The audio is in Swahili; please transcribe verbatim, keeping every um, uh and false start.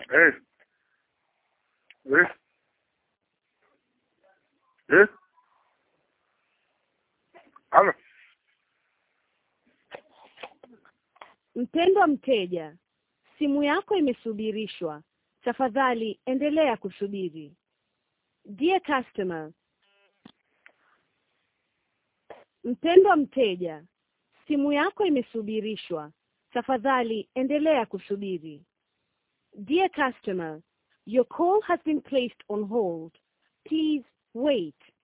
Eh. Eh. Eh. Halo. Mpendwa mteja, simu yako imesubirishwa. Tafadhali endelea kusubiri. Dear customer. Mpendwa mteja, simu yako imesubirishwa. Tafadhali endelea kusubiri. Dear customer, your call has been placed on hold. Please wait.